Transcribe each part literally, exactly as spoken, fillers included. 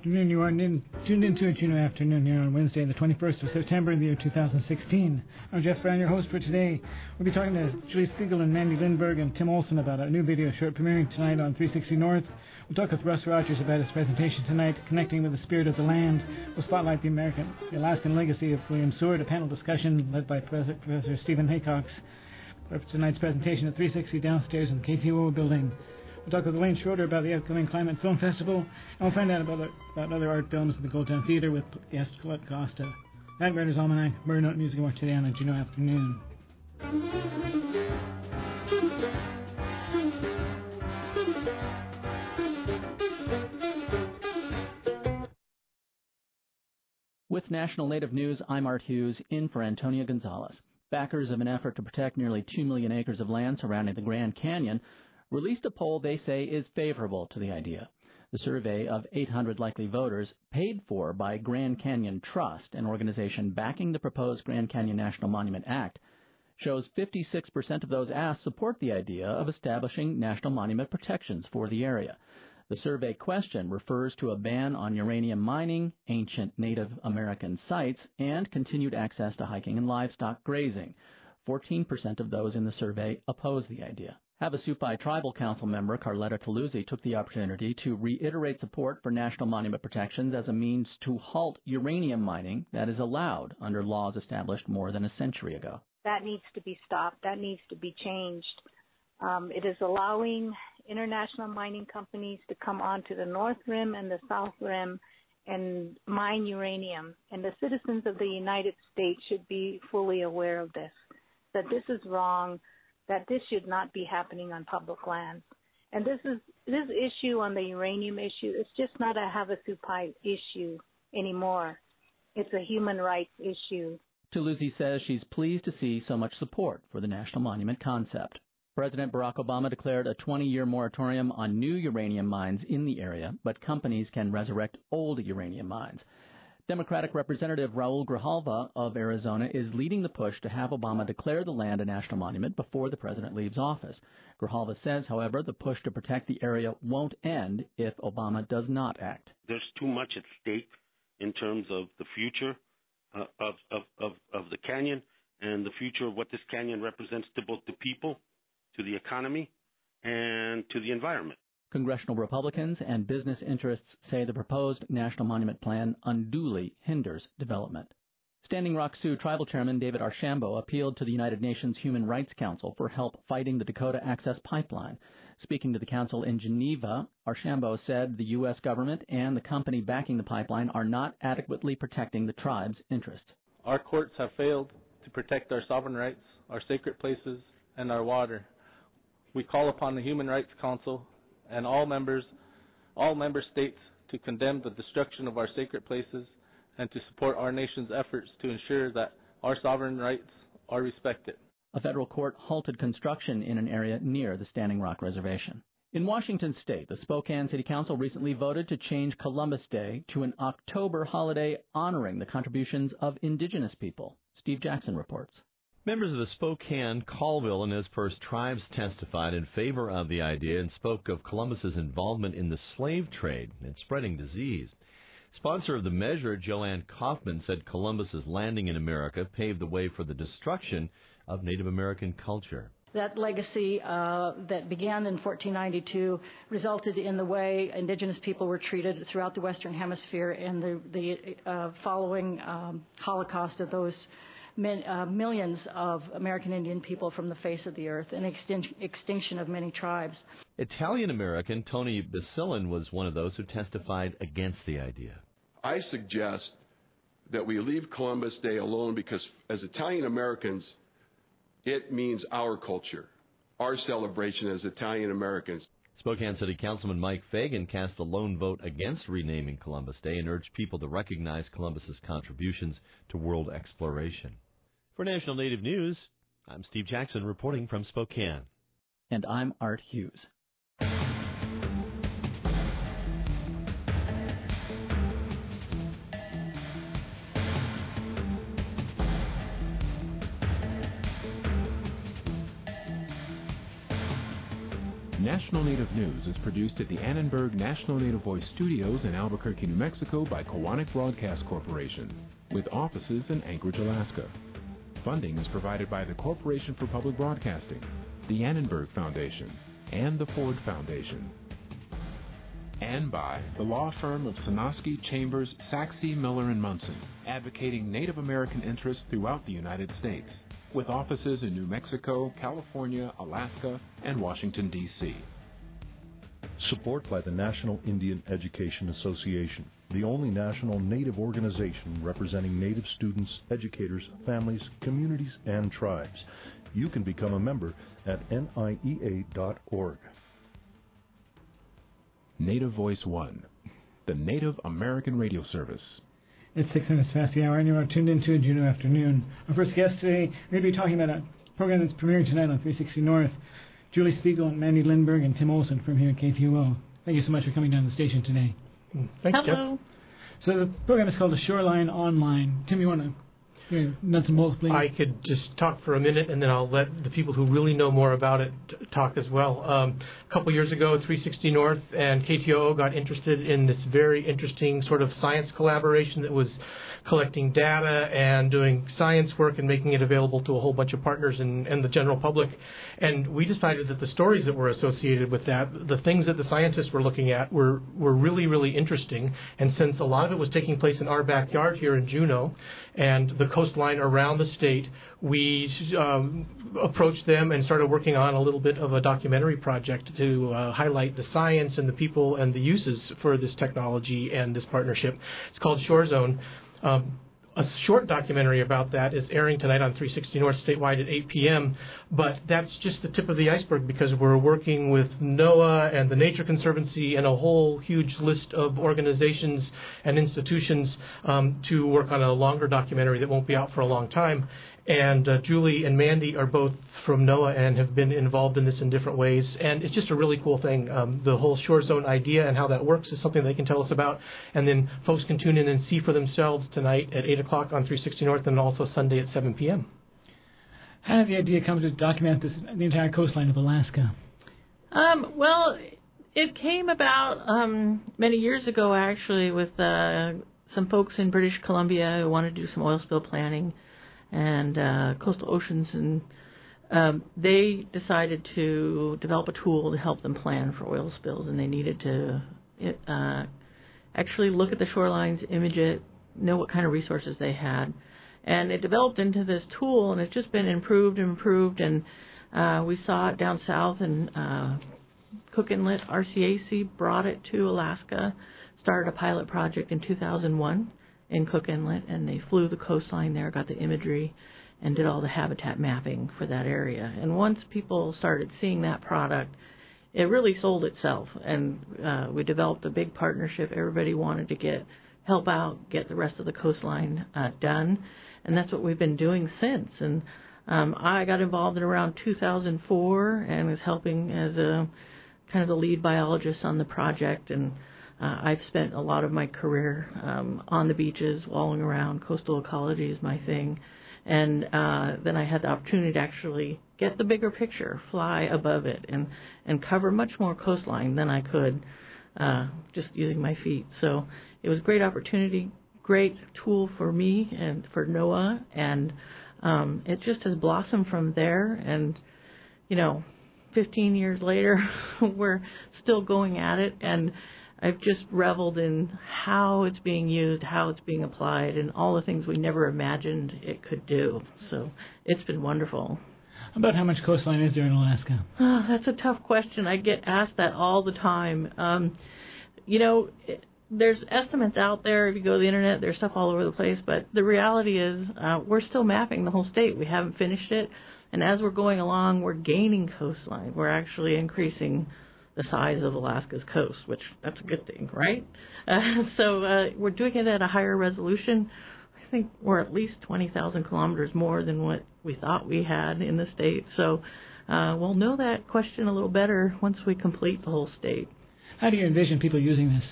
afternoon. You are in, tuned into a Juneau Afternoon here on Wednesday, the twenty-first of September in the year two thousand sixteen. I'm Jeff Brown, your host for today. We'll be talking to Julie Spiegel and Mandy Lindberg and Tim Olson about a new video short premiering tonight on three sixty North. We'll talk with Russ Rogers about his presentation tonight, Connecting with the Spirit of the Land. We'll spotlight the American, the Alaskan legacy of William Seward, a panel discussion led by Professor, Professor Stephen Haycox for tonight's presentation at three sixty downstairs in the K T O building. We'll talk with Wayne Schroeder about the upcoming Climate Film Festival, and we'll find out about, about other art films in the Goldtown Theater with guest Colette Costa. Night Riders Almanac, Murray Note Music Award today on a Juneau Afternoon. With National Native News, I'm Art Hughes, in for Antonia Gonzalez. Backers of an effort to protect nearly two million acres of land surrounding the Grand Canyon released a poll they say is favorable to the idea. The survey of eight hundred likely voters, paid for by Grand Canyon Trust, an organization backing the proposed Grand Canyon National Monument Act, shows fifty-six percent of those asked support the idea of establishing national monument protections for the area. The survey question refers to a ban on uranium mining, ancient Native American sites, and continued access to hiking and livestock grazing. fourteen percent of those in the survey oppose the idea. Havasupai Tribal Council member Carletta Taluzzi took the opportunity to reiterate support for national monument protections as a means to halt uranium mining that is allowed under laws established more than a century ago. That needs to be stopped. That needs to be changed. Um, it is allowing international mining companies to come onto the North Rim and the South Rim and mine uranium. And the citizens of the United States should be fully aware of this, that this is wrong, that this should not be happening on public lands. And this is this issue on the uranium issue, it's just not a Havasupai issue anymore. It's a human rights issue. Taluzzi says she's pleased to see so much support for the national monument concept. President Barack Obama declared a twenty-year moratorium on new uranium mines in the area, but companies can resurrect old uranium mines. Democratic Representative Raul Grijalva of Arizona is leading the push to have Obama declare the land a national monument before the president leaves office. Grijalva says, however, the push to protect the area won't end if Obama does not act. There's too much at stake in terms of the future uh, of, of, of, of the canyon and the future of what this canyon represents to both the people, to the economy, and to the environment. Congressional Republicans and business interests say the proposed National Monument Plan unduly hinders development. Standing Rock Sioux Tribal Chairman David Archambault appealed to the United Nations Human Rights Council for help fighting the Dakota Access Pipeline. Speaking to the council in Geneva, Archambault said the U S government and the company backing the pipeline are not adequately protecting the tribe's interests. Our courts have failed to protect our sovereign rights, our sacred places, and our water. We call upon the Human Rights Council and all members, all member states to condemn the destruction of our sacred places and to support our nation's efforts to ensure that our sovereign rights are respected. A federal court halted construction in an area near the Standing Rock Reservation. In Washington State, the Spokane City Council recently voted to change Columbus Day to an October holiday honoring the contributions of indigenous people. Steve Jackson reports. Members of the Spokane, Colville, and Nez Perce tribes testified in favor of the idea and spoke of Columbus's involvement in the slave trade and spreading disease. Sponsor of the measure, Joanne Kaufman, said Columbus's landing in America paved the way for the destruction of Native American culture. That legacy uh, that began in fourteen ninety-two resulted in the way indigenous people were treated throughout the Western Hemisphere and the, the uh, following um, Holocaust of those Min, uh, millions of American Indian people from the face of the earth, and extin- extinction of many tribes. Italian-American Tony Basilin was one of those who testified against the idea. I suggest that we leave Columbus Day alone because as Italian-Americans, it means our culture, our celebration as Italian-Americans. Spokane City Councilman Mike Fagan cast a lone vote against renaming Columbus Day and urged people to recognize Columbus's contributions to world exploration. For National Native News, I'm Steve Jackson reporting from Spokane. And I'm Art Hughes. National Native News is produced at the Annenberg National Native Voice Studios in Albuquerque, New Mexico by Koahnic Broadcast Corporation, with offices in Anchorage, Alaska. Funding is provided by the Corporation for Public Broadcasting, the Annenberg Foundation, and the Ford Foundation. And by the law firm of Sonosky, Chambers, Saxe, Miller and Munson, advocating Native American interests throughout the United States, with offices in New Mexico, California, Alaska, and Washington, D C Support by the National Indian Education Association, the only national Native organization representing Native students, educators, families, communities, and tribes. You can become a member at N I E A dot org. Native Voice One, the Native American Radio Service. It's six minutes past the hour, and you are tuned into a Juneau Afternoon. Our first guest today, we're going to be talking about a program that's premiering tonight on three sixty North. Julie Spiegel, and Mandy Lindberg, and Tim Olson from here at K T U O. Thank you so much for coming down to the station today. Thanks, Hello. Jeff. So the program is called The Shoreline Online. Tim, you want to hear nuts and bolts, please? I could just talk for a minute, and then I'll let the people who really know more about it t- talk as well. Um, a couple years ago, three sixty North and K T O O got interested in this very interesting sort of science collaboration that was collecting data and doing science work and making it available to a whole bunch of partners and, and the general public. And we decided that the stories that were associated with that, the things that the scientists were looking at, were, were really, really interesting. And since a lot of it was taking place in our backyard here in Juneau and the coastline around the state, we um, approached them and started working on a little bit of a documentary project to uh, highlight the science and the people and the uses for this technology and this partnership. It's called Shore Zone. Um, a short documentary about that is airing tonight on three sixty North statewide at eight p.m., but that's just the tip of the iceberg because we're working with NOAA and the Nature Conservancy and a whole huge list of organizations and institutions um, to work on a longer documentary that won't be out for a long time. And uh, Julie and Mandy are both from NOAA and have been involved in this in different ways. And it's just a really cool thing. Um, the whole Shore Zone idea and how that works is something they can tell us about. And then folks can tune in and see for themselves tonight at eight o'clock on three sixty North and also Sunday at seven p.m. How did the idea come to document this, the entire coastline of Alaska? Um, well, it came about um, many years ago, actually, with uh, some folks in British Columbia who wanted to do some oil spill planning and uh, coastal oceans, and um, they decided to develop a tool to help them plan for oil spills, and they needed to uh, actually look at the shorelines, image it, know what kind of resources they had, and it developed into this tool, and it's just been improved and improved, and uh, we saw it down south, and uh, Cook Inlet, R C A C brought it to Alaska, started a pilot project in two thousand one. In Cook Inlet, and they flew the coastline there, got the imagery, and did all the habitat mapping for that area. And once people started seeing that product, it really sold itself. And uh, we developed a big partnership. Everybody wanted to get help out, get the rest of the coastline uh, done, and that's what we've been doing since. And um, I got involved in around two thousand four and was helping as a kind of the lead biologist on the project. And Uh, I've spent a lot of my career um, on the beaches, walling around. Coastal ecology is my thing. And uh, then I had the opportunity to actually get the bigger picture, fly above it, and, and cover much more coastline than I could uh, just using my feet. So it was a great opportunity, great tool for me and for NOAA. And um, it just has blossomed from there. And, you know, fifteen years later, we're still going at it. And I've just reveled in how it's being used, how it's being applied, and all the things we never imagined it could do. So it's been wonderful. About how much coastline is there in Alaska? Oh, that's a tough question. I get asked that all the time. Um, you know, there's estimates out there. If you go to the Internet, there's stuff all over the place. But the reality is uh, we're still mapping the whole state. We haven't finished it. And as we're going along, we're gaining coastline. We're actually increasing the size of Alaska's coast, which that's a good thing, right? Uh, so uh, we're doing it at a higher resolution. I think we're at least twenty thousand kilometers more than what we thought we had in the state. So uh, we'll know that question a little better once we complete the whole state. How do you envision people using this?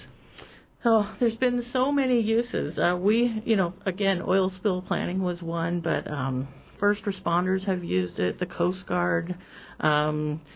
Oh, there's been so many uses. Uh, we, you know, again, oil spill planning was one, but um, first responders have used it, the Coast Guard, um,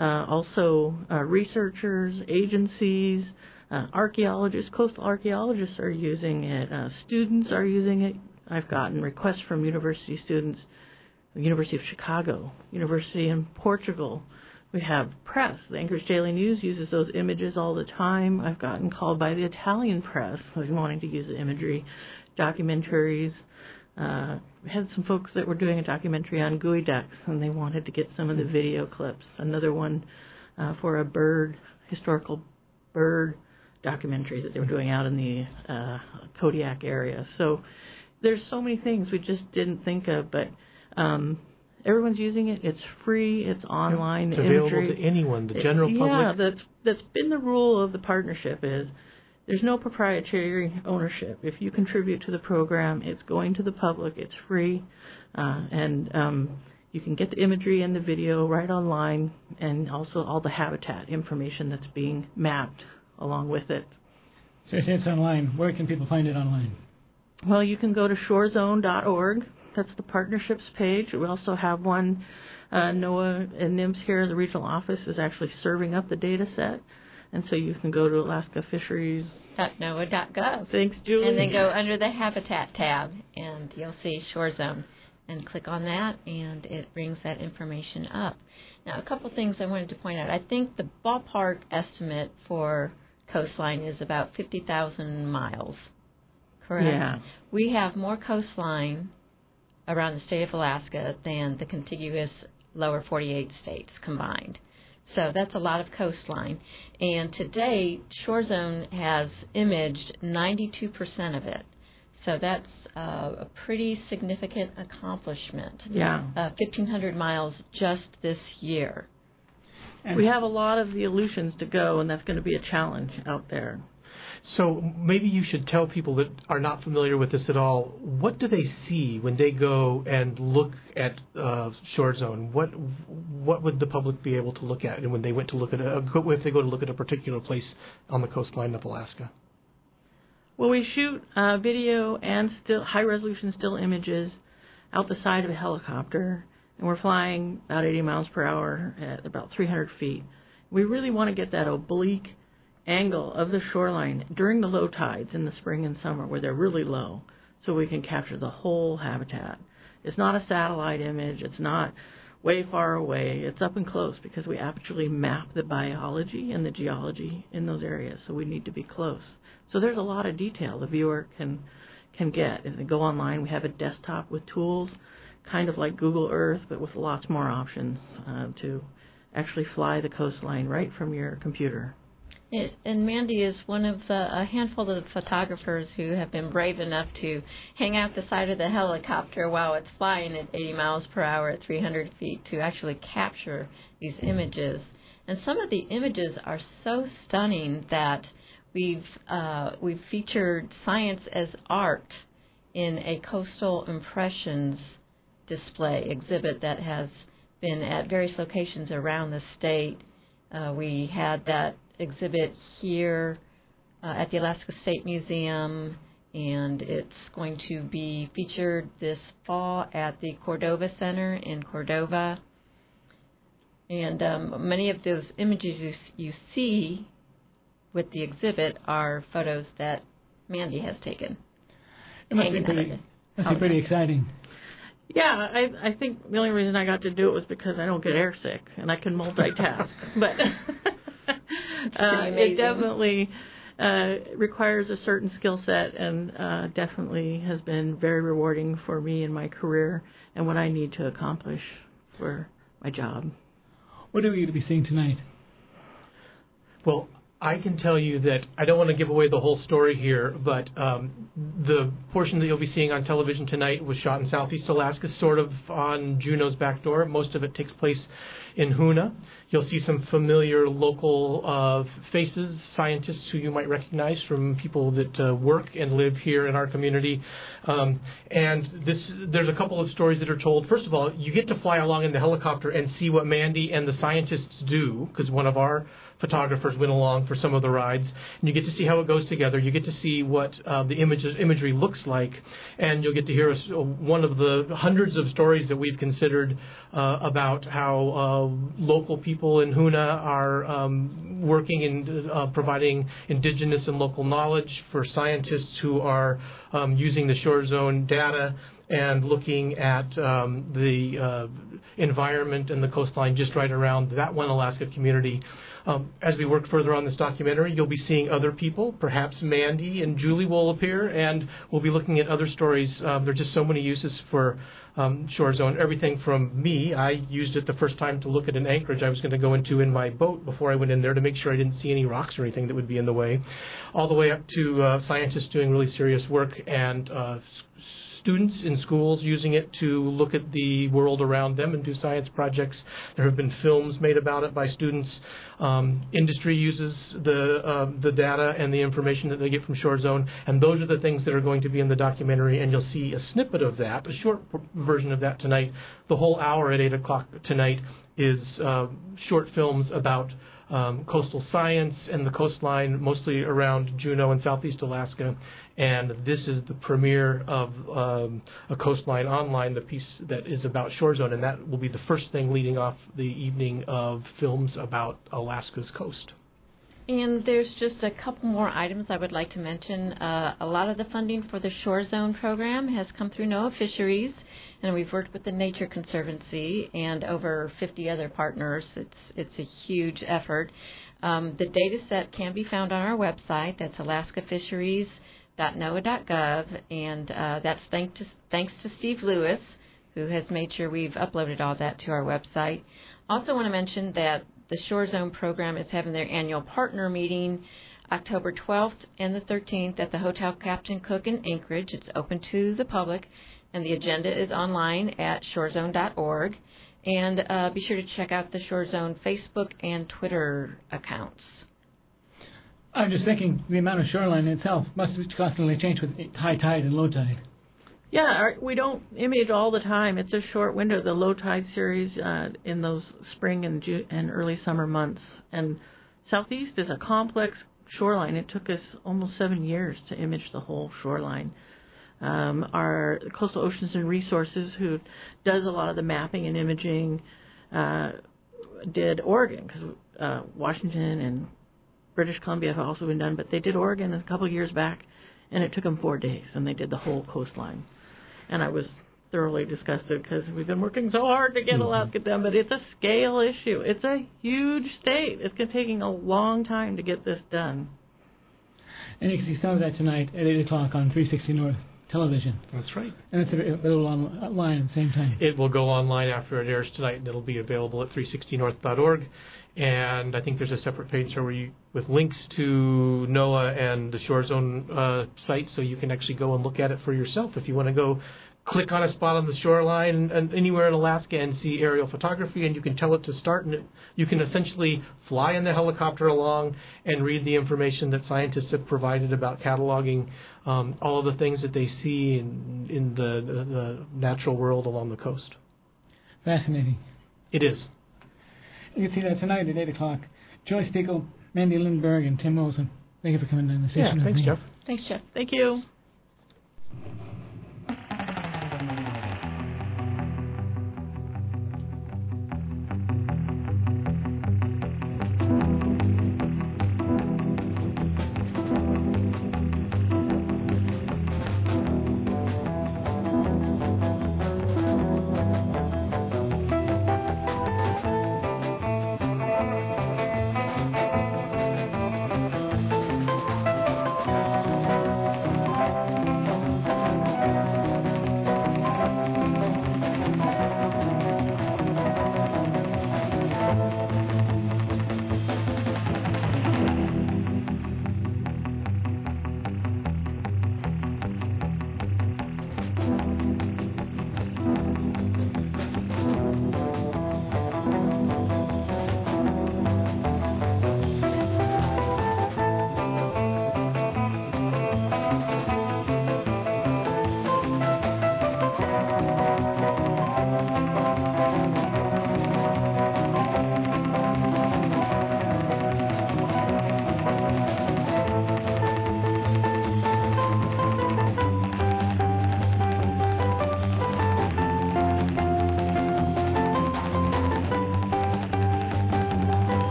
uh, also uh, researchers, agencies, uh, archaeologists, coastal archaeologists are using it. Uh, students are using it. I've gotten requests from university students, the University of Chicago, University in Portugal. We have press. The Anchorage Daily News uses those images all the time. I've gotten called by the Italian press wanting to use the imagery, documentaries. Uh, we had some folks that were doing a documentary on geoducks, and they wanted to get some of the video clips. Another one uh, for a bird, historical bird documentary that they were doing out in the uh, Kodiak area. So there's so many things we just didn't think of, but um, everyone's using it. It's free. It's online. It's available imagery. to anyone, the general it, public. Yeah, that's that's been the rule of the partnership is there's no proprietary ownership. If you contribute to the program, it's going to the public. It's free, uh, and um, you can get the imagery and the video right online, and also all the habitat information that's being mapped along with it. So you say it's online. Where can people find it online? Well, you can go to shore zone dot org. That's the partnerships page. We also have one. Uh, NOAA and NIMS here, the regional office, is actually serving up the data set. And so you can go to Alaska Fisheries. .noaa dot gov. Thanks, Julie. And then go under the Habitat tab, and you'll see Shore Zone. And click on that, and it brings that information up. Now, a couple things I wanted to point out. I think the ballpark estimate for coastline is about fifty thousand miles, correct? Yeah. We have more coastline around the state of Alaska than the contiguous lower forty-eight states combined. So that's a lot of coastline. And today, Shore Zone has imaged ninety-two percent of it. So that's uh, a pretty significant accomplishment. Yeah. Uh, fifteen hundred miles just this year. And we have a lot of the Aleutians to go, and that's going to be a challenge out there. So maybe you should tell people that are not familiar with this at all, what do they see when they go and look at uh, Shore Zone? What what would the public be able to look at when they went to look at a, if they go to look at a particular place on the coastline of Alaska? Well, we shoot uh, video and still high-resolution still images out the side of a helicopter, and we're flying about eighty miles per hour at about three hundred feet. We really want to get that oblique angle of the shoreline during the low tides in the spring and summer where they're really low, so we can capture the whole habitat. It's not a satellite image. It's not way far away. It's up and close because we actually map the biology and the geology in those areas, so we need to be close. So there's a lot of detail the viewer can can get. If they go online, we have a desktop with tools, kind of like Google Earth, but with lots more options uh, to actually fly the coastline right from your computer. It, and Mandy is one of the, a handful of photographers who have been brave enough to hang out the side of the helicopter while it's flying at eighty miles per hour at three hundred feet to actually capture these images. And some of the images are so stunning that we've uh, we've featured science as art in a coastal impressions display exhibit that has been at various locations around the state. Uh, we had that exhibit here uh, at the Alaska State Museum, and it's going to be featured this fall at the Cordova Center in Cordova. And um, many of those images you, you see with the exhibit are photos that Mandy has taken. It must be pretty, must be pretty exciting. Yeah, I I think the only reason I got to do it was because I don't get airsick and I can multitask. But uh, it definitely uh, requires a certain skill set, and uh, definitely has been very rewarding for me in my career and what I need to accomplish for my job. What are we going to be seeing tonight? Well, I can tell you that I don't want to give away the whole story here, but um, the portion that you'll be seeing on television tonight was shot in Southeast Alaska, sort of on Juneau's back door. Most of it takes place in Hoonah. You'll see some familiar local uh, faces, scientists who you might recognize from people that uh, work and live here in our community. Um, and this, there's a couple of stories that are told. First of all, you get to fly along in the helicopter and see what Mandy and the scientists do, because one of our photographers went along for some of the rides, and you get to see how it goes together. You get to see what uh, the image, imagery looks like, and you'll get to hear us, uh, one of the hundreds of stories that we've considered uh, about how uh, local people in Hoonah are um, working in uh, providing indigenous and local knowledge for scientists who are um, using the shore zone data and looking at um, the uh, environment and the coastline just right around that one Alaska community. Um, as we work further on this documentary, you'll be seeing other people. Perhaps Mandy and Julie will appear, and we'll be looking at other stories. Um, there are just so many uses for um, Shore Zone. Everything from me, I used it the first time to look at an anchorage I was going to go into in my boat before I went in there to make sure I didn't see any rocks or anything that would be in the way, all the way up to uh, scientists doing really serious work and uh, students in schools using it to look at the world around them and do science projects. There have been films made about it by students. Um, industry uses the uh, the data and the information that they get from Shore Zone, and those are the things that are going to be in the documentary, and you'll see a snippet of that, a short version of that tonight. The whole hour at eight o'clock tonight is uh, short films about Um, coastal science and the coastline, mostly around Juneau and southeast Alaska. And this is the premiere of um, a Coastline Online, the piece that is about Shore Zone, and that will be the first thing leading off the evening of films about Alaska's coast. And there's just a couple more items I would like to mention. Uh, a lot of the funding for the Shore Zone program has come through NOAA Fisheries, and we've worked with the Nature Conservancy and over fifty other partners. It's it's a huge effort. Um, the data set can be found on our website. That's alaska fisheries dot noaa dot gov, and uh, that's thanks to, thanks to Steve Lewis, who has made sure we've uploaded all that to our website. Also want to mention that the Shore Zone program is having their annual partner meeting October twelfth and the thirteenth at the Hotel Captain Cook in Anchorage. It's open to the public, and the agenda is online at shorezone dot org. And uh, be sure to check out the Shore Zone Facebook and Twitter accounts. I'm just thinking the amount of shoreline itself must constantly change with high tide and low tide. Yeah, our, we don't image all the time. It's a short window, the low tide series uh, in those spring and, June and early summer months. And Southeast is a complex shoreline. It took us almost seven years to image the whole shoreline. Um, our Coastal Oceans and Resources, who does a lot of the mapping and imaging, uh, did Oregon, because uh, Washington and British Columbia have also been done, but they did Oregon a couple of years back, and it took them four days, and they did the whole coastline. And I was thoroughly disgusted because we've been working so hard to get Alaska done, but it's a scale issue. It's a huge state. It's taking a long time to get this done. And you can see some of that tonight at eight o'clock on three sixty North Television. That's right. And it's available online at the same time. It will go online after it airs tonight, and it'll be available at three sixty north dot org. And I think there's a separate page where you, with links to NOAA and the Shore Zone uh, site, so you can actually go and look at it for yourself if you want to go click on a spot on the shoreline and, and anywhere in Alaska and see aerial photography, and you can tell it to start, and it, you can essentially fly in the helicopter along and read the information that scientists have provided about cataloging um, all of the things that they see in, in the, the, the natural world along the coast. Fascinating. It is. You can see that tonight at eight o'clock. Joy Spiegel, Mandy Lindberg, and Tim Olson. Thank you for coming down the station. Yeah, thanks, Jeff. Thanks, Jeff. Thank you.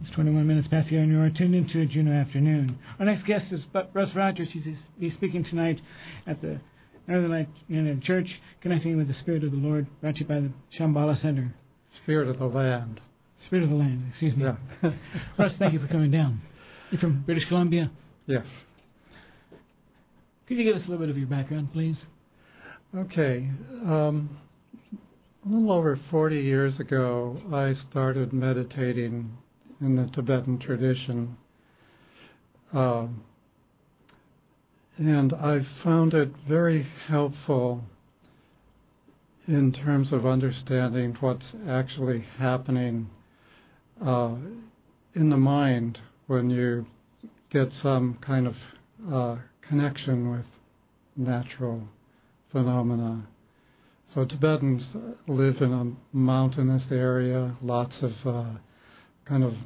It's twenty-one minutes past the hour, and you are tuned into a Juneau afternoon. Our next guest is Russ Rogers. He's be speaking tonight at the Northern Light United Church, connecting with the Spirit of the Lord, brought to you by the Shambhala Center. Spirit of the Land. Spirit of the Land, excuse me. Yeah. Russ, thank you for coming down. You're from British Columbia? Yes. Could you give us a little bit of your background, please? Okay. Um, a little over forty years ago, I started meditating in the Tibetan tradition. Uh, and I found it very helpful in terms of understanding what's actually happening uh, in the mind when you get some kind of uh, connection with natural phenomena. So Tibetans live in a mountainous area, lots of uh, kind of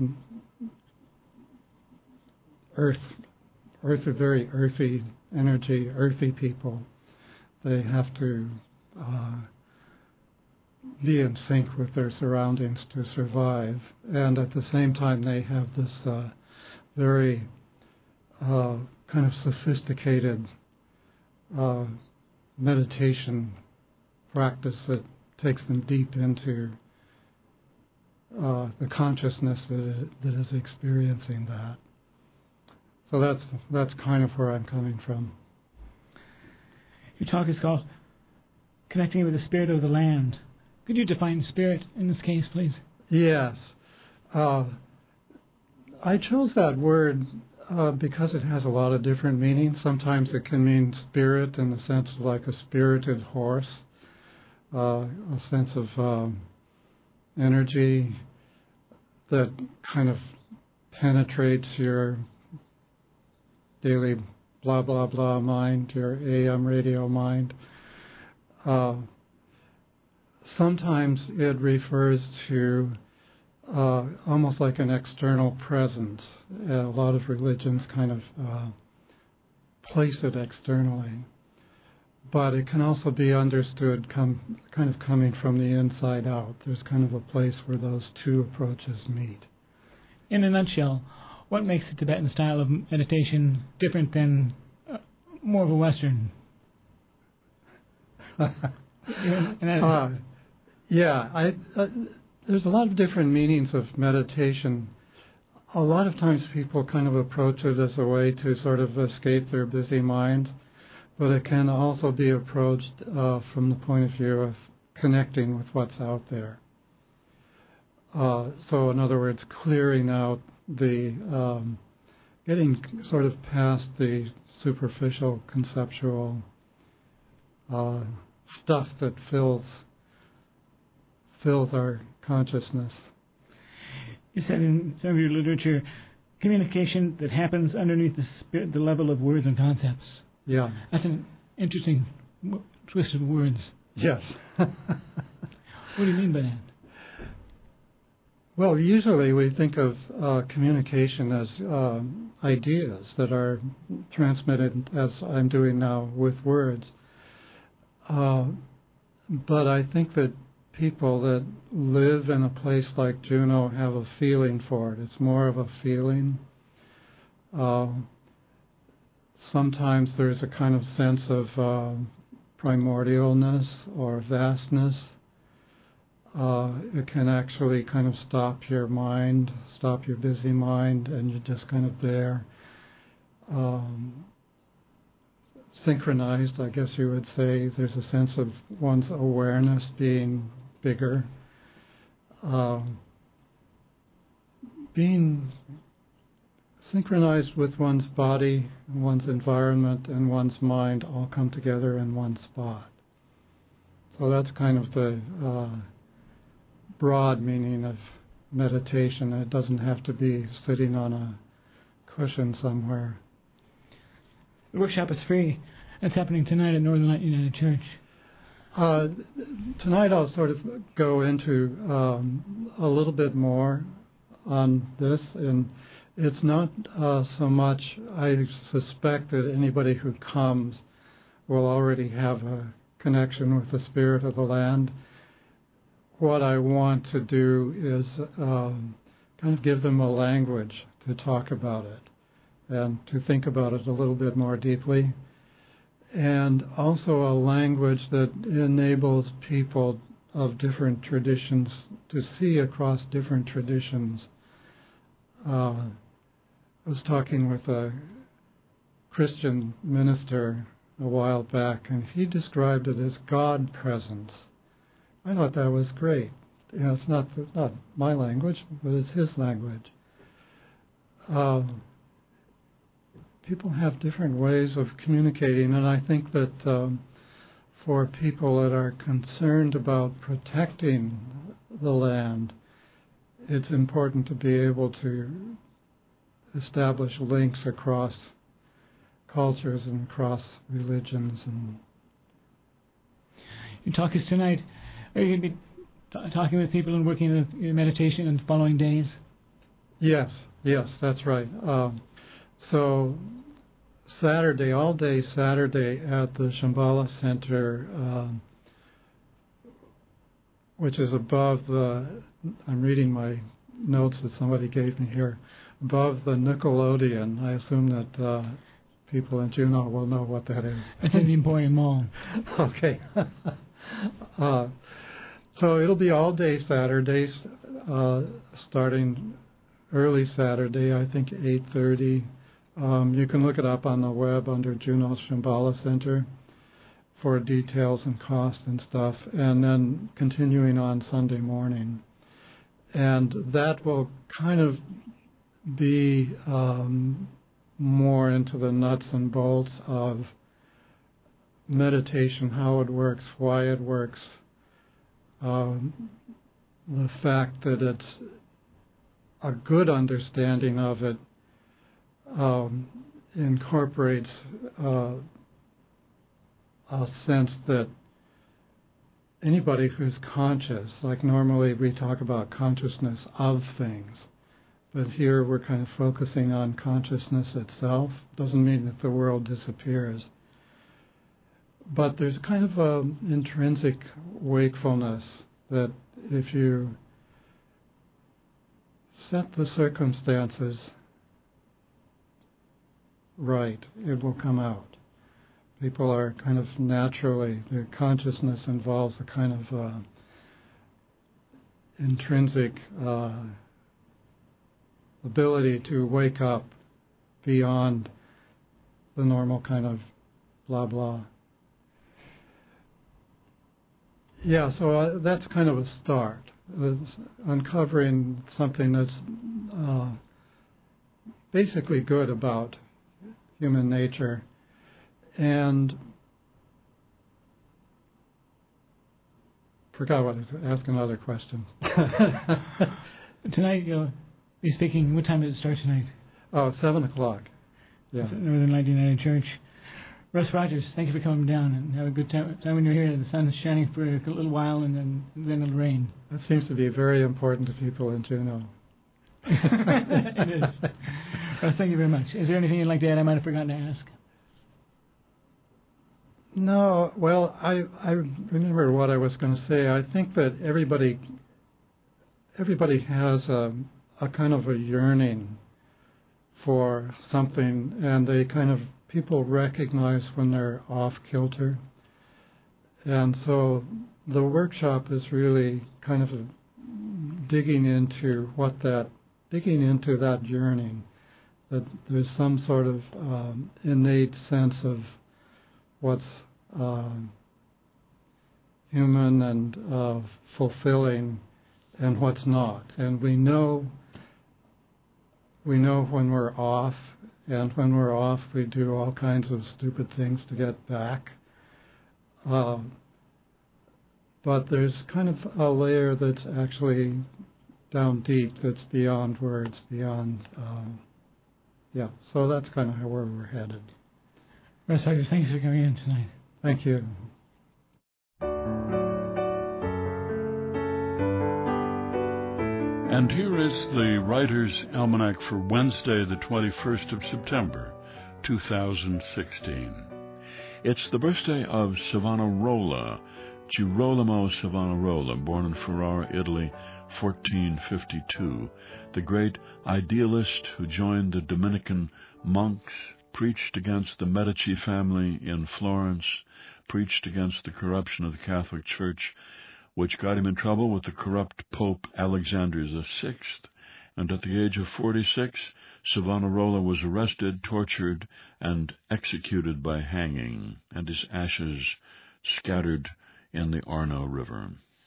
earth, earth, very earthy energy, earthy people. They have to uh, be in sync with their surroundings to survive, and at the same time they have this uh, very uh, kind of sophisticated uh, meditation practice that takes them deep into uh, the consciousness that, that is experiencing that. So that's that's kind of where I'm coming from. Your talk is called Connecting with the Spirit of the Land. Could you define spirit in this case, please? Yes. Uh, I chose that word uh, because it has a lot of different meanings. Sometimes it can mean spirit in the sense of like a spirited horse, uh, a sense of um, energy that kind of penetrates your daily blah, blah, blah mind, your A M radio mind. Uh, sometimes it refers to uh, almost like an external presence. A lot of religions kind of uh, place it externally. But it can also be understood come, kind of coming from the inside out. There's kind of a place where those two approaches meet. In a nutshell, what makes the Tibetan style of meditation different than uh, more of a Western? uh, yeah, I, uh, there's a lot of different meanings of meditation. A lot of times people kind of approach it as a way to sort of escape their busy minds, but it can also be approached uh, from the point of view of connecting with what's out there. Uh, so in other words, clearing out the, um, getting sort of past the superficial conceptual uh, stuff that fills fills our consciousness. You said in some of your literature, communication that happens underneath the spirit, the level of words and concepts. Yeah. That's an interesting w- twist of words. Yes. What do you mean by that? Well, usually we think of uh, communication as um, ideas that are transmitted, as I'm doing now, with words. Uh, but I think that people that live in a place like Juneau have a feeling for it. It's more of a feeling. Uh, sometimes there's a kind of sense of uh, primordialness or vastness. Uh, it can actually kind of stop your mind, stop your busy mind, and you're just kind of there. Um, synchronized, I guess you would say. There's a sense of one's awareness being bigger. Um, being synchronized with one's body, one's environment, and one's mind all come together in one spot. So that's kind of the uh, broad meaning of meditation. It doesn't have to be sitting on a cushion somewhere. The workshop is free. It's happening tonight at Northern Light United Church. Uh, tonight I'll sort of go into um, a little bit more on this, and it's not uh, so much, I suspect that anybody who comes will already have a connection with the spirit of the land. What I want to do is um, kind of give them a language to talk about it and to think about it a little bit more deeply, and also a language that enables people of different traditions to see across different traditions. Uh, I was talking with a Christian minister a while back, and he described it as God presence. I thought that was great. You know, it's not not my language, but it's his language. Uh, people have different ways of communicating, and I think that um, for people that are concerned about protecting the land, it's important to be able to establish links across cultures and across religions. And your talk is tonight. Are you going to be t- talking with people and working with your meditation in the following days? Yes, yes, that's right. Um, so Saturday, all day Saturday at the Shambhala Center, um, which is above the, I'm reading my notes that somebody gave me here, above the Nickelodeon. I assume that uh, people in Juneau will know what that is. It's in the Emporium Mall. Okay. uh, so it'll be all day Saturdays, uh, starting early Saturday, I think eight thirty. Um, you can look it up on the web under Juneau Shambhala Center for details and cost and stuff, and then continuing on Sunday morning. And that will kind of be um, more into the nuts and bolts of meditation, how it works, why it works, um, the fact that it's a good understanding of it um, incorporates uh, a sense that anybody who's conscious, like normally we talk about consciousness of things, but here we're kind of focusing on consciousness itself. Doesn't mean that the world disappears. But there's kind of an intrinsic wakefulness that if you set the circumstances right, it will come out. People are kind of naturally, their consciousness involves a kind of uh, intrinsic uh, ability to wake up beyond the normal kind of blah blah. Yeah, so uh, that's kind of a start. It's uncovering something that's uh, basically good about human nature. And forgot what I was asking another question. Tonight, you'll be speaking. What time does it start tonight? Oh, seven o'clock. Yeah. It's at Northern Light United Church. Russ Rogers, thank you for coming down, and have a good time, time when you're here. The sun is shining for a little while, and then then it'll rain. That seems to be very important to people in Juneau. It is. Russ, thank you very much. Is there anything you'd like to add I might have forgotten to ask? No, well, I I remember what I was going to say. I think that everybody everybody has a a kind of a yearning for something, and they kind of people recognize when they're off kilter, and so the workshop is really kind of a digging into what that digging into that yearning, that there's some sort of um, innate sense of what's uh, human and uh, fulfilling, and what's not. And we know we know when we're off, and when we're off, we do all kinds of stupid things to get back. Um, but there's kind of a layer that's actually down deep, that's beyond words, beyond. Um, yeah. So that's kind of where we're headed. Russ Rogers, thanks for coming in tonight. Thank you. And here is the Writer's Almanac for Wednesday, the twenty-first of September, two thousand sixteen. It's the birthday of Savonarola, Girolamo Savonarola, born in Ferrara, Italy, fourteen fifty-two. The great idealist who joined the Dominican monks, preached against the Medici family in Florence, preached against the corruption of the Catholic Church, which got him in trouble with the corrupt Pope Alexander the Sixth, and at the age of forty-six, Savonarola was arrested, tortured, and executed by hanging, and his ashes scattered in the Arno River.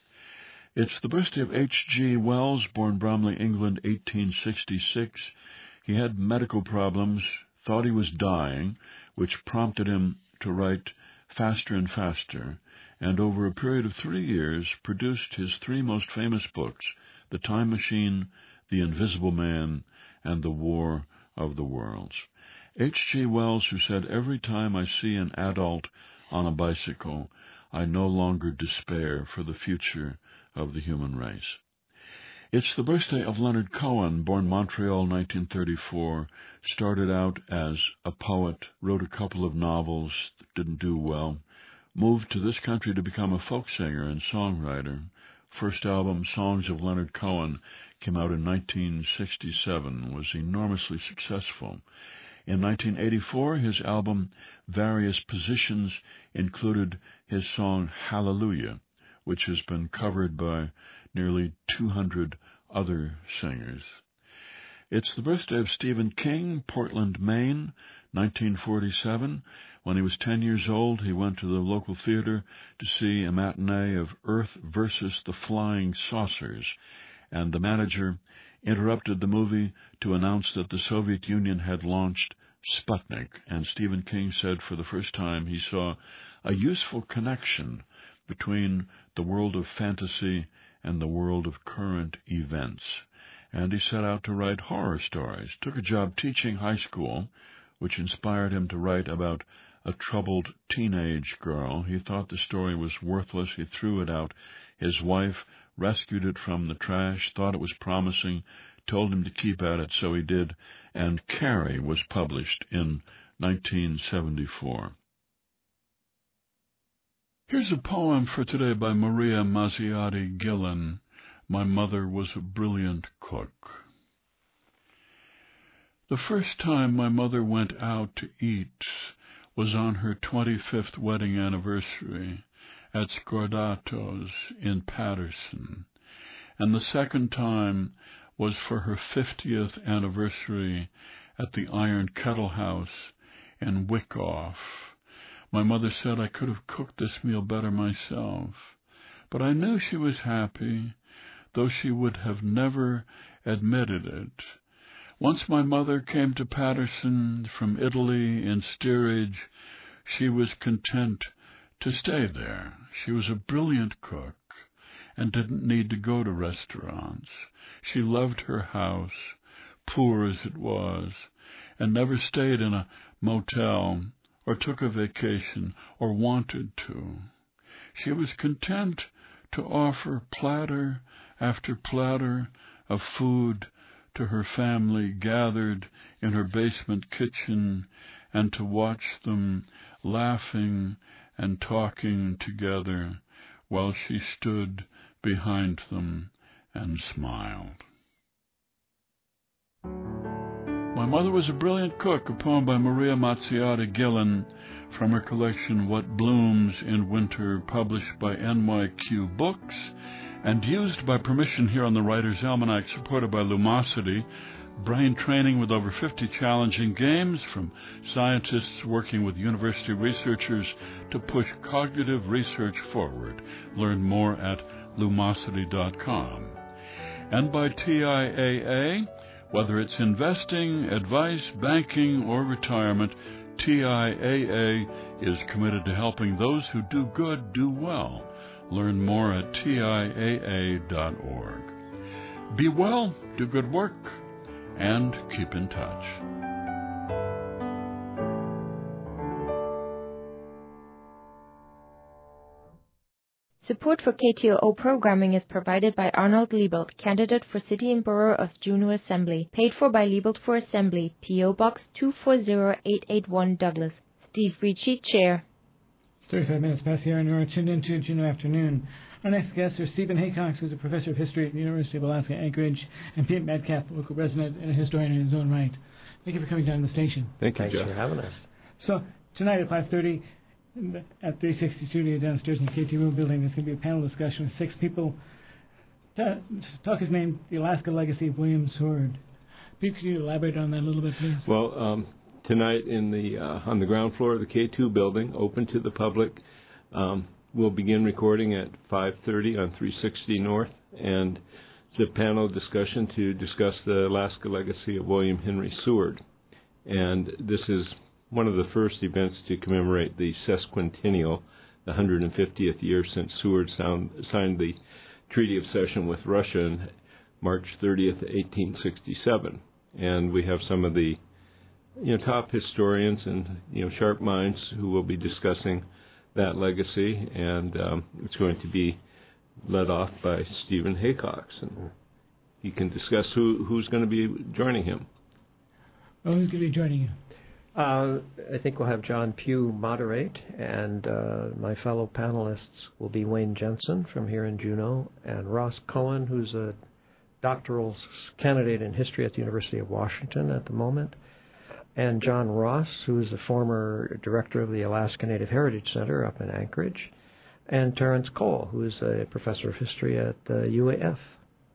It's the birthday of H G Wells, born Bromley, England, eighteen sixty-six. He had medical problems, thought he was dying, which prompted him to write faster and faster, and over a period of three years produced his three most famous books, The Time Machine, The Invisible Man, and The War of the Worlds. H G Wells, who said, "Every time I see an adult on a bicycle, I no longer despair for the future of the human race." It's the birthday of Leonard Cohen, born Montreal, nineteen thirty-four, started out as a poet, wrote a couple of novels that didn't do well, moved to this country to become a folk singer and songwriter. First album, Songs of Leonard Cohen, came out in nineteen sixty-seven, was enormously successful. In nineteen eighty-four, his album Various Positions included his song Hallelujah, which has been covered by nearly two hundred other singers. It's the birthday of Stephen King, Portland, Maine, nineteen forty-seven. When he was ten years old, he went to the local theater to see a matinee of Earth versus the Flying Saucers, and the manager interrupted the movie to announce that the Soviet Union had launched Sputnik, and Stephen King said for the first time he saw a useful connection between the world of fantasy and the world of current events. And he set out to write horror stories, took a job teaching high school, which inspired him to write about a troubled teenage girl. He thought the story was worthless. He threw it out. His wife rescued it from the trash, thought it was promising, told him to keep at it, so he did, and Carrie was published in nineteen seventy-four. Here's a poem for today by Maria Mazziotti Gillen. My mother was a brilliant cook. The first time my mother went out to eat was on her twenty-fifth wedding anniversary at Scordato's in Patterson, and the second time was for her fiftieth anniversary at the Iron Kettle House in Wyckoff. My mother said I could have cooked this meal better myself, but I knew she was happy, though she would have never admitted it. Once my mother came to Patterson from Italy in steerage, she was content to stay there. She was a brilliant cook and didn't need to go to restaurants. She loved her house, poor as it was, and never stayed in a motel or took a vacation or wanted to. She was content to offer platter after platter of food to her family gathered in her basement kitchen, and to watch them laughing and talking together while she stood behind them and smiled. My Mother Was a Brilliant Cook, a poem by Maria Mazziotti Gillen from her collection What Blooms in Winter, published by N Y Q Books and used by permission here on the Writer's Almanac, supported by Lumosity, brain training with over fifty challenging games from scientists working with university researchers to push cognitive research forward. Learn more at lumosity dot com. And by T I A A, whether it's investing, advice, banking, or retirement, T I A A is committed to helping those who do good do well. Learn more at T I A A dot org. Be well, do good work, and keep in touch. Support for K T O O programming is provided by Arnold Liebold, candidate for City and Borough of Juneau Assembly. Paid for by Liebold for Assembly, P O Box two four zero eight eight one, Douglas. Steve Ricci, Chair. thirty-five minutes past the hour, and you're tuned into Juneau Afternoon. Our next guests are Stephen Haycox, who's a professor of history at the University of Alaska Anchorage, and Pete Metcalf, local resident and a historian in his own right. Thank you for coming down to the station. Thank you, Thanks Jeff. for having us. So tonight at five thirty at three sixty Studio downstairs in the K T O building, there's going to be a panel discussion with six people. Talk is named The Alaska Legacy of William Seward. Pete, could you elaborate on that a little bit, please? Well, um, tonight in the uh, on the ground floor of the K two building, open to the public, um, we'll begin recording at five thirty on three sixty North, and it's a panel discussion to discuss the Alaska legacy of William Henry Seward. And this is one of the first events to commemorate the sesquicentennial, the one hundred fiftieth year since Seward sound, signed the Treaty of Cession with Russia on March thirtieth, eighteen sixty-seven. And we have some of the you know, top historians and you know sharp minds who will be discussing that legacy, and um, it's going to be led off by Stephen Haycox, and he can discuss who who's going to be joining him. Well, who's going to be joining you? Uh, I think we'll have John Pugh moderate, and uh, my fellow panelists will be Wayne Jensen from here in Juneau, and Ross Cohen, who's a doctoral candidate in history at the University of Washington at the moment, and John Ross, who is the former director of the Alaska Native Heritage Center up in Anchorage, and Terrence Cole, who is a professor of history at uh, U A F.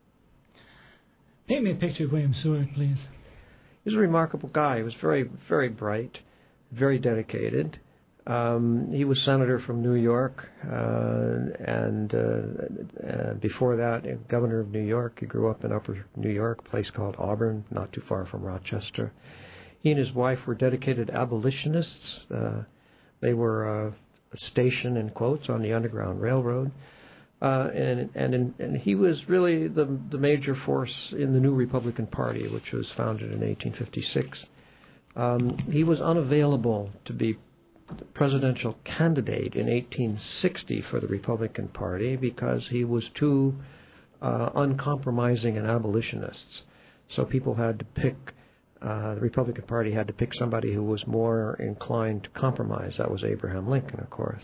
Paint me a picture of William Seward, please. He was a remarkable guy. He was very, very bright, very dedicated. Um, he was senator from New York, uh, and uh, uh, before that, governor of New York. He grew up in Upper New York, a place called Auburn, not too far from Rochester. He and his wife were dedicated abolitionists. Uh, they were uh, stationed, in quotes, on the Underground Railroad. Uh, and and, in, and he was really the, the major force in the new Republican Party, which was founded in eighteen fifty-six. Um, he was unavailable to be the presidential candidate in eighteen sixty for the Republican Party because he was too uh, uncompromising an abolitionist. So people had to pick Uh, the Republican Party had to pick somebody who was more inclined to compromise. That was Abraham Lincoln, of course.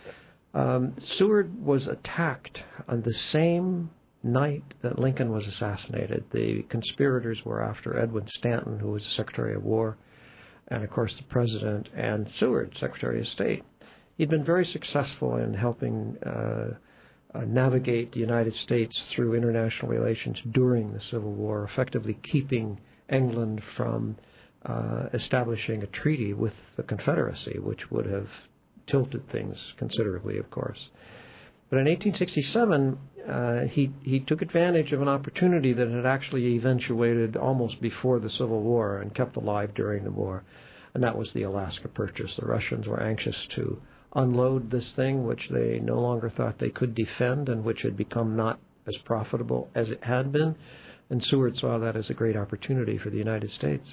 Um, Seward was attacked on the same night that Lincoln was assassinated. The conspirators were after Edwin Stanton, who was the Secretary of War, and, of course, the President, and Seward, Secretary of State. He'd been very successful in helping uh, uh, navigate the United States through international relations during the Civil War, effectively keeping England from uh, establishing a treaty with the Confederacy, which would have tilted things considerably, of course. But in eighteen sixty-seven, uh, he, he took advantage of an opportunity that had actually eventuated almost before the Civil War and kept alive during the war, and that was the Alaska Purchase. The Russians were anxious to unload this thing, which they no longer thought they could defend and which had become not as profitable as it had been. And Seward saw that as a great opportunity for the United States.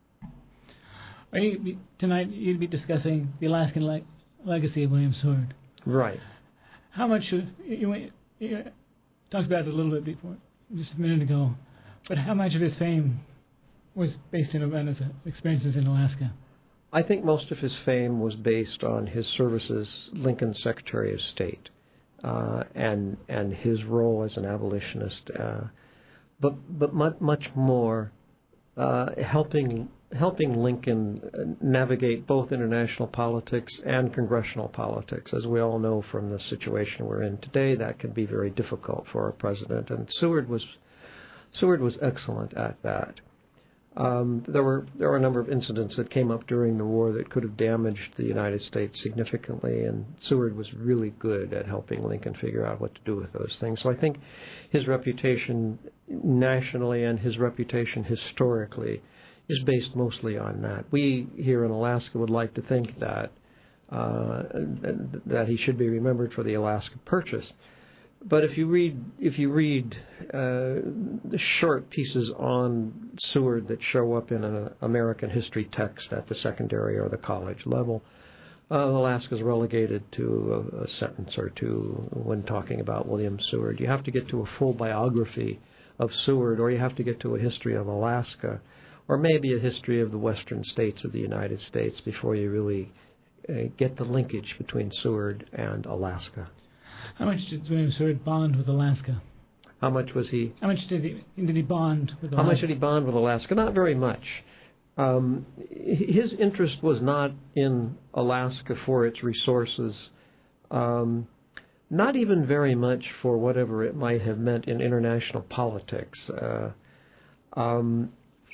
Are you, tonight you'd be discussing the Alaskan le- legacy of William Seward. Right. How much, you, you, you talked about it a little bit before, just a minute ago, but how much of his fame was based in on his experiences in Alaska? I think most of his fame was based on his service as Lincoln's Secretary of State uh, and, and his role as an abolitionist. Uh, But but much much more uh, helping helping Lincoln navigate both international politics and congressional politics. As we all know from the situation we're in today, that can be very difficult for a president. And Seward was Seward was excellent at that. Um, there were there were a number of incidents that came up during the war that could have damaged the United States significantly, and Seward was really good at helping Lincoln figure out what to do with those things. So I think his reputation nationally and his reputation historically is based mostly on that. We here in Alaska would like to think that uh, that he should be remembered for the Alaska Purchase. But if you read if you read uh, the short pieces on Seward that show up in an American history text at the secondary or the college level, uh, Alaska is relegated to a, a sentence or two when talking about William Seward. You have to get to a full biography of Seward, or you have to get to a history of Alaska, or maybe a history of the western states of the United States before you really uh, get the linkage between Seward and Alaska. How much did William Seward bond with Alaska? How much was he? How much did he did he bond with Alaska? How much did he bond with Alaska? Not very much. Um, his interest was not in Alaska for its resources, um, not even very much for whatever it might have meant in international politics. Uh, um,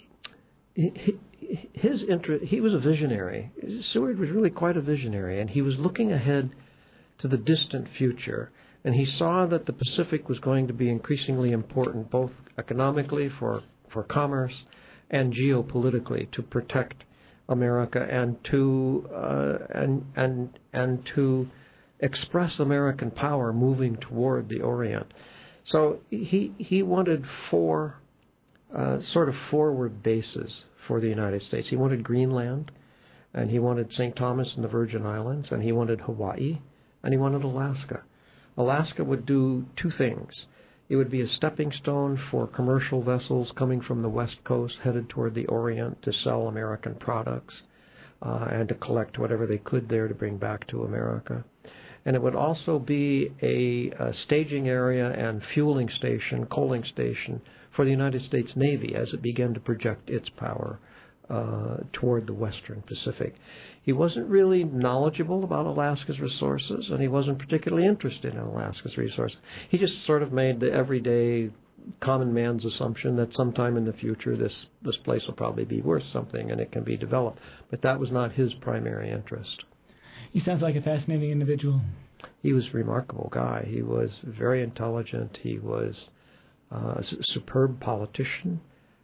he, his interest, he was a visionary. Seward was really quite a visionary, and he was looking ahead to the distant future. And he saw that the Pacific was going to be increasingly important, both economically for, for commerce and geopolitically, to protect America and to uh, and and and to express American power moving toward the Orient. So he he wanted four uh, sort of forward bases for the United States. He wanted Greenland, and he wanted Saint Thomas and the Virgin Islands, and he wanted Hawaii, and he wanted Alaska. Alaska would do two things. It would be a stepping stone for commercial vessels coming from the West Coast headed toward the Orient to sell American products uh, and to collect whatever they could there to bring back to America. And it would also be a, a staging area and fueling station, coaling station for the United States Navy as it began to project its power uh, toward the Western Pacific. He wasn't really knowledgeable about Alaska's resources, and he wasn't particularly interested in Alaska's resources. He just sort of made the everyday common man's assumption that sometime in the future this, this place will probably be worth something and it can be developed. But that was not his primary interest. He sounds like a fascinating individual. He was a remarkable guy. He was very intelligent. He was uh, a superb politician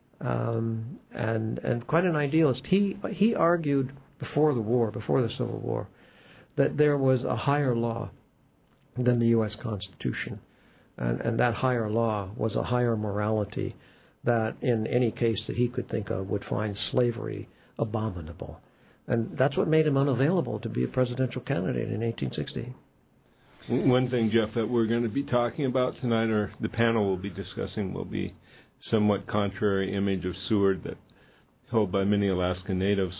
um, and and quite an idealist. He he argued before the war, before the Civil War, that there was a higher law than the U S Constitution. And, and that higher law was a higher morality that in any case that he could think of would find slavery abominable. And that's what made him unavailable to be a presidential candidate in eighteen sixty. One thing, Jeff, that we're going to be talking about tonight, or the panel will be discussing, will be somewhat contrary image of Seward that held by many Alaska Natives,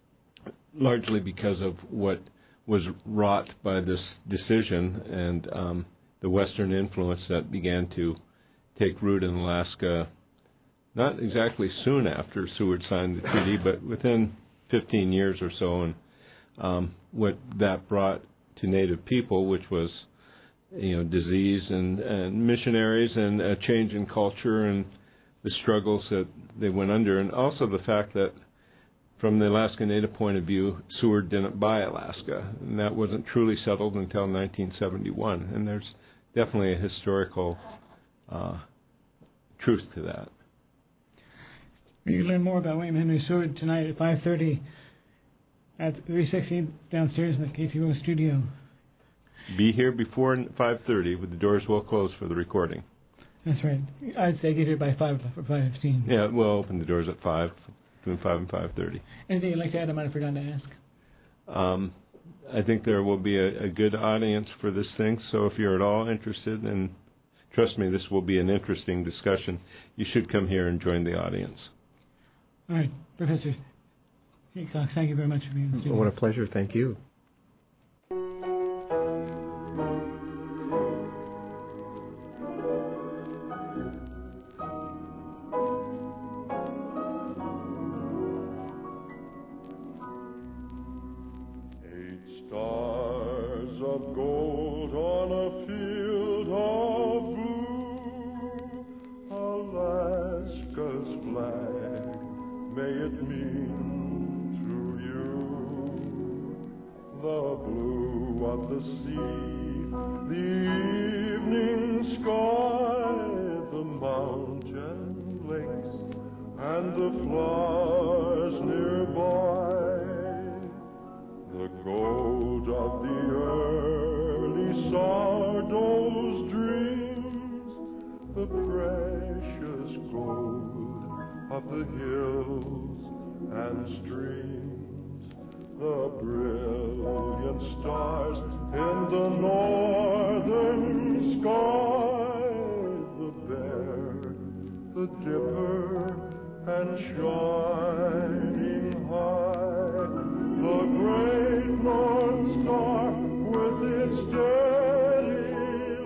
largely because of what was wrought by this decision and um, the Western influence that began to take root in Alaska, not exactly soon after Seward signed the treaty, but within fifteen years or so, and um, what that brought to Native people, which was, you know, disease and, and missionaries and a change in culture and the struggles that they went under, and also the fact that from the Alaska Native point of view, Seward didn't buy Alaska, and that wasn't truly settled until nineteen seventy-one. And there's definitely a historical uh, truth to that. You can learn more about William Henry Seward tonight at five thirty at three sixty downstairs in the K T O studio. Be here before five thirty, with the doors well closed for the recording. That's right. I'd say get here by five or five fifteen. Yeah, we'll open the doors at five. Between five and five thirty. Anything you'd like to add? I might have forgotten to ask. Um, I think there will be a, a good audience for this thing. So if you're at all interested, and trust me, this will be an interesting discussion, you should come here and join the audience. All right, Professor Cox, thank you very much for being in the studio. What a pleasure. Thank you. The great North Star with its steady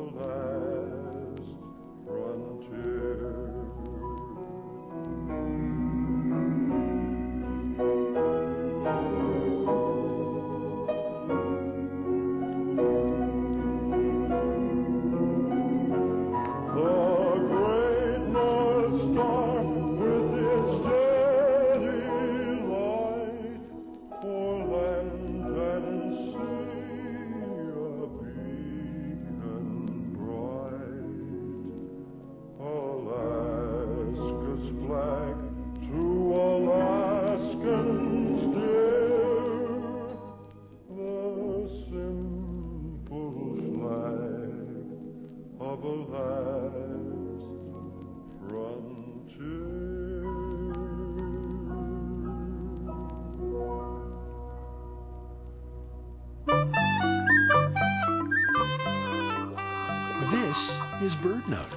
This is BirdNote.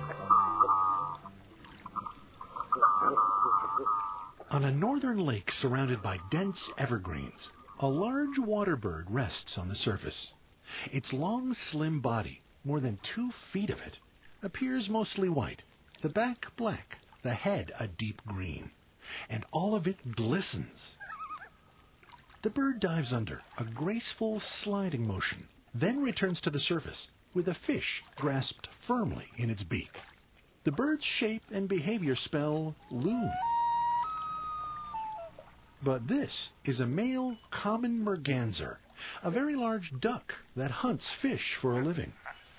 On a northern lake surrounded by dense evergreens, a large water bird rests on the surface. Its long, slim body, more than two feet of it, appears mostly white, the back black, the head a deep green, and all of it glistens. The bird dives under, a graceful sliding motion, then returns to the surface with a fish grasped firmly in its beak. The bird's shape and behavior spell loon. But this is a male common merganser, a very large duck that hunts fish for a living.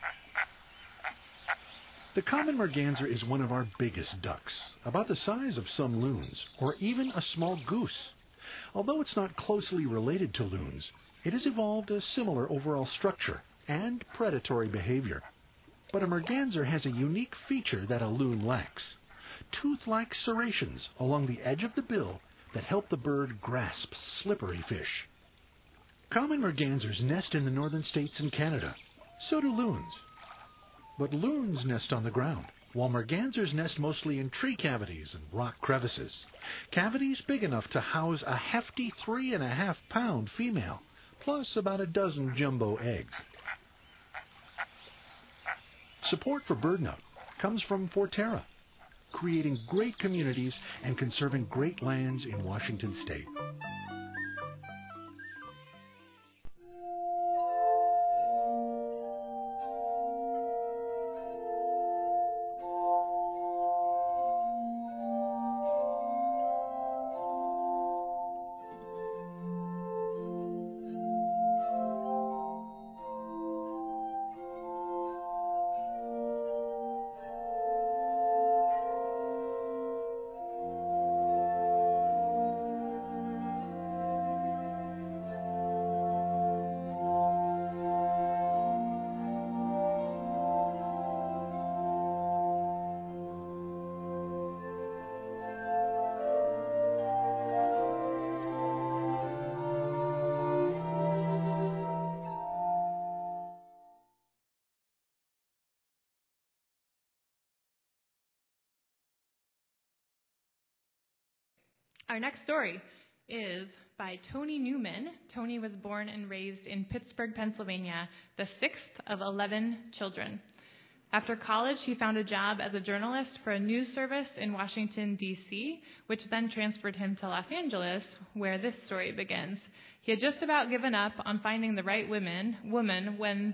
The common merganser is one of our biggest ducks, about the size of some loons, or even a small goose. Although it's not closely related to loons, it has evolved a similar overall structure and predatory behavior. But a merganser has a unique feature that a loon lacks: tooth-like serrations along the edge of the bill that help the bird grasp slippery fish. Common mergansers nest in the northern states and Canada. So do loons. But loons nest on the ground, while mergansers nest mostly in tree cavities and rock crevices, cavities big enough to house a hefty three and a half pound female, plus about a dozen jumbo eggs. Support for BirdNote comes from Forterra, creating great communities and conserving great lands in Washington State. Our next story is by Tony Newman. Tony was born and raised in Pittsburgh, Pennsylvania, the sixth of eleven children. After college, he found a job as a journalist for a news service in Washington, D C, which then transferred him to Los Angeles, where this story begins. He had just about given up on finding the right women, woman when...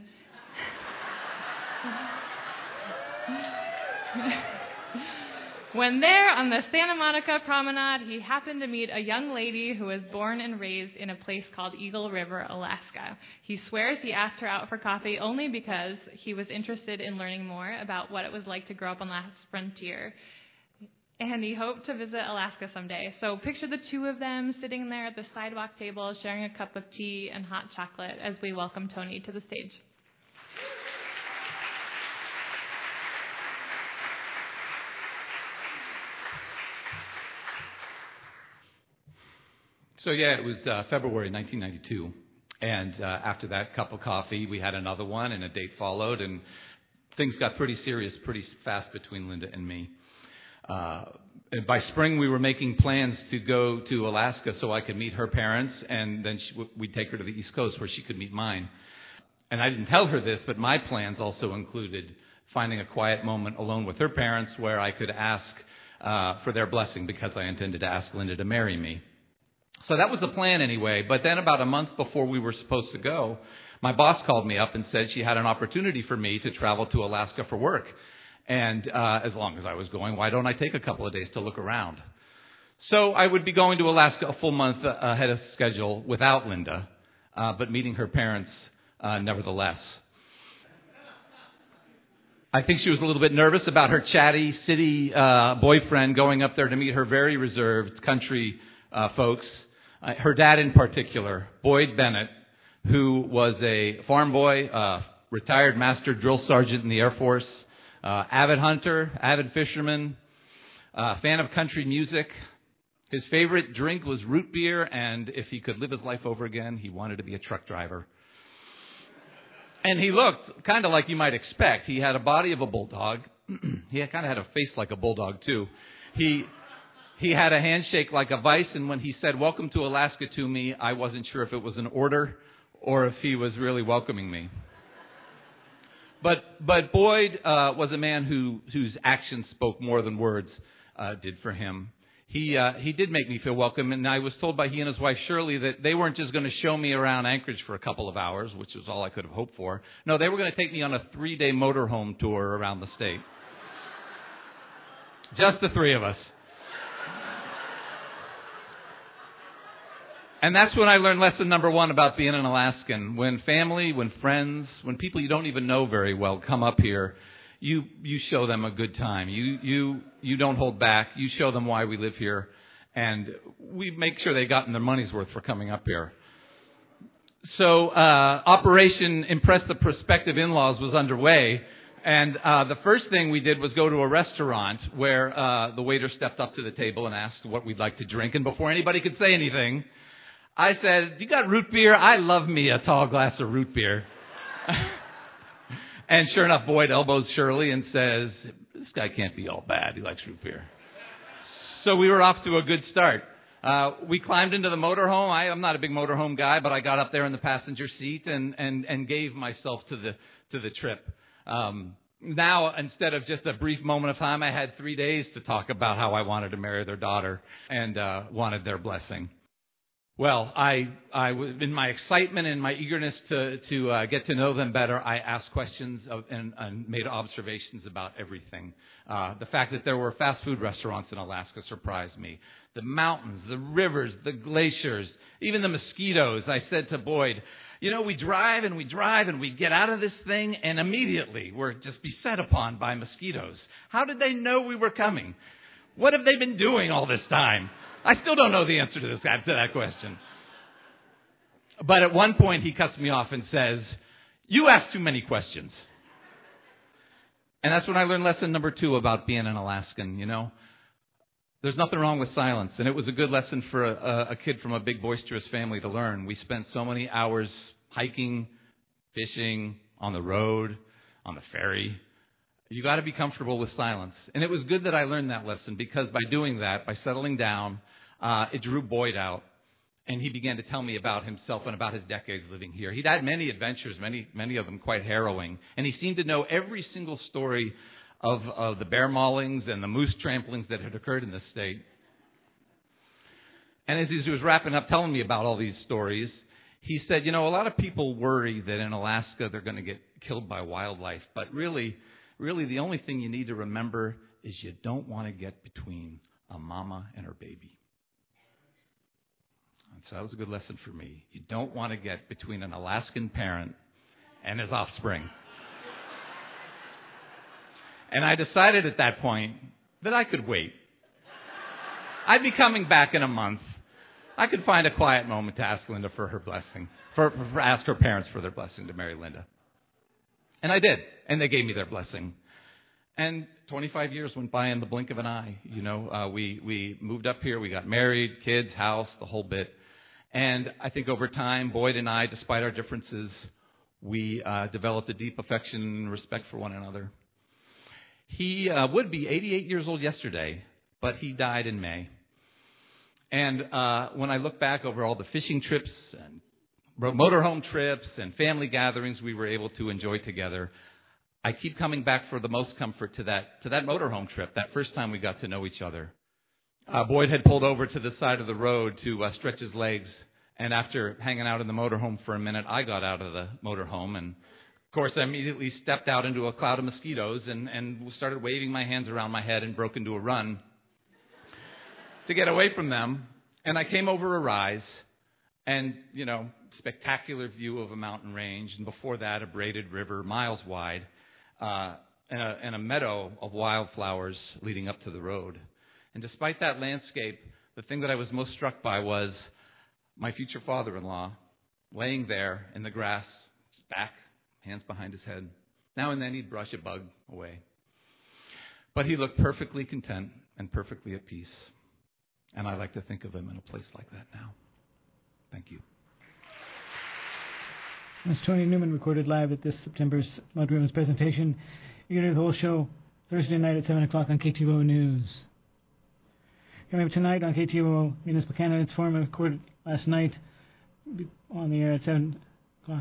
When there on the Santa Monica Promenade, he happened to meet a young lady who was born and raised in a place called Eagle River, Alaska. He swears he asked her out for coffee only because he was interested in learning more about what it was like to grow up on the frontier. And he hoped to visit Alaska someday. So picture the two of them sitting there at the sidewalk table, sharing a cup of tea and hot chocolate as we welcome Tony to the stage. So, yeah, it was uh, February nineteen ninety-two, and uh, after that cup of coffee, we had another one, and a date followed, and things got pretty serious pretty fast between Linda and me. Uh, and by spring, we were making plans to go to Alaska so I could meet her parents, and then she, we'd take her to the East Coast where she could meet mine. and I didn't tell her this, but my plans also included finding a quiet moment alone with her parents where I could ask uh, for their blessing, because I intended to ask Linda to marry me. So that was the plan anyway. But then about a month before we were supposed to go, my boss called me up and said she had an opportunity for me to travel to Alaska for work. And uh, as long as I was going, why don't I take a couple of days to look around? So I would be going to Alaska a full month ahead of schedule without Linda, uh, but meeting her parents uh, nevertheless. I think she was a little bit nervous about her chatty city uh, boyfriend going up there to meet her very reserved country uh, folks. Uh, her dad in particular, Boyd Bennett, who was a farm boy, uh, retired master drill sergeant in the Air Force, uh, avid hunter, avid fisherman, uh, fan of country music. His favorite drink was root beer, and if he could live his life over again, he wanted to be a truck driver. And he looked kind of like you might expect. He had a body of a bulldog. He had, kind of had a face like a bulldog, too. He he had a handshake like a vice, and when he said, "Welcome to Alaska" to me, I wasn't sure if it was an order or if he was really welcoming me. But but Boyd uh, was a man who whose actions spoke more than words uh, did for him. He uh, he did make me feel welcome, and I was told by he and his wife Shirley that they weren't just going to show me around Anchorage for a couple of hours, which was all I could have hoped for. No, they were going to take me on a three-day motorhome tour around the state. Just the three of us. And that's when I learned lesson number one about being an Alaskan. When family, when friends, when people you don't even know very well come up here, You you show them a good time. You you you don't hold back. You show them why we live here, and we make sure they gotten their money's worth for coming up here. So uh, Operation Impress the Prospective In-Laws was underway, and uh, the first thing we did was go to a restaurant where uh, the waiter stepped up to the table and asked what we'd like to drink. And before anybody could say anything, I said, "You got root beer? I love me a tall glass of root beer." And sure enough, Boyd elbows Shirley and says, "This guy can't be all bad. He likes root beer." So we were off to a good start. Uh, we climbed into the motorhome. I, I'm not a big motorhome guy, but I got up there in the passenger seat and, and, and gave myself to the to the trip. Um, now, instead of just a brief moment of time, I had three days to talk about how I wanted to marry their daughter and uh, wanted their blessing. Well, I, I, in my excitement and my eagerness to, to uh, get to know them better, I asked questions of, and, and made observations about everything. Uh, the fact that there were fast food restaurants in Alaska surprised me. The mountains, the rivers, the glaciers, even the mosquitoes. I said to Boyd, "You know, we drive and we drive and we get out of this thing and immediately we're just beset upon by mosquitoes. How did they know we were coming? What have they been doing all this time?" I still don't know the answer to this guy, to that question. But at one point he cuts me off and says, "You ask too many questions." And that's when I learned lesson number two about being an Alaskan, you know. There's nothing wrong with silence. And it was a good lesson for a, a kid from a big boisterous family to learn. We spent so many hours hiking, fishing, on the road, on the ferry. You got to be comfortable with silence. And it was good that I learned that lesson, because by doing that, by settling down, uh, it drew Boyd out. And he began to tell me about himself and about his decades living here. He'd had many adventures, many many of them quite harrowing. And he seemed to know every single story of, of the bear maulings and the moose tramplings that had occurred in this state. And as he was wrapping up telling me about all these stories, he said, "You know, a lot of people worry that in Alaska they're going to get killed by wildlife. But really... Really, the only thing you need to remember is you don't want to get between a mama and her baby." And so that was a good lesson for me. You don't want to get between an Alaskan parent and his offspring. And I decided at that point that I could wait. I'd be coming back in a month. I could find a quiet moment to ask Linda for her blessing, for, for ask her parents for their blessing to marry Linda. And I did, and they gave me their blessing. And twenty-five years went by in the blink of an eye. You know, uh, we we moved up here, we got married, kids, house, the whole bit. And I think over time, Boyd and I, despite our differences, we uh, developed a deep affection and respect for one another. He uh, would be eighty-eight years old yesterday, but he died in May. And uh, when I look back over all the fishing trips and motorhome trips and family gatherings we were able to enjoy together, I keep coming back for the most comfort to that to that motorhome trip, that first time we got to know each other. Uh, Boyd had pulled over to the side of the road to uh, stretch his legs, and after hanging out in the motorhome for a minute, I got out of the motorhome, and of course I immediately stepped out into a cloud of mosquitoes and, and started waving my hands around my head and broke into a run to get away from them. And I came over a rise, and, you know, spectacular view of a mountain range, and before that a braided river miles wide, uh, and, a, and a meadow of wildflowers leading up to the road. And despite that landscape, the thing that I was most struck by was my future father-in-law laying there in the grass, his back, hands behind his head. Now and then he'd brush a bug away. But he looked perfectly content and perfectly at peace. And I like to think of him in a place like that now. Thank you. Miz Tony Newman recorded live at this September's Mud Ribbons presentation. You can hear the whole show Thursday night at seven o'clock on K T O O News. Coming up tonight on K T O O, Municipal Candidates Forum recorded last night on the air at seven o'clock.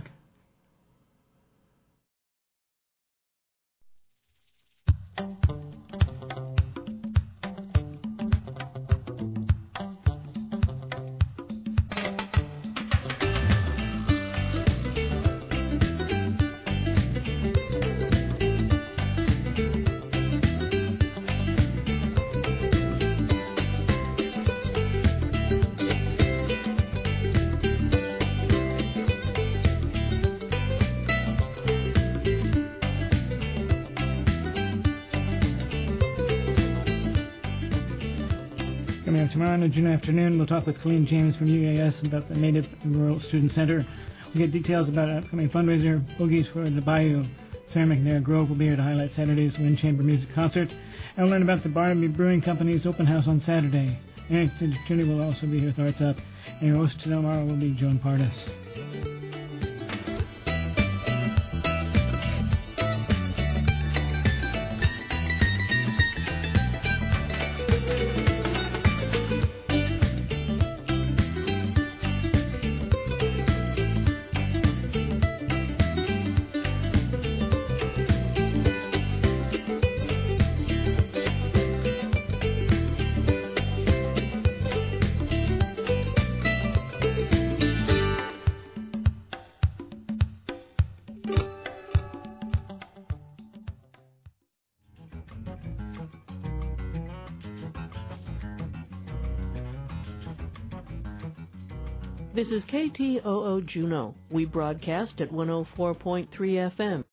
Tomorrow on June afternoon, we'll talk with Colleen James from U A S about the Native and Rural Student Center. We'll get details about an upcoming fundraiser, Boogies for the Bayou. Sarah McNair Grove will be here to highlight Saturday's Wind Chamber Music Concert. And we'll learn about the Barnaby Brewing Company's open house on Saturday. Eric Cindertuni will also be here with Arts Up. And your host tomorrow will be Joan Pardis. This is K T O O Juneau. We broadcast at one oh four point three F M.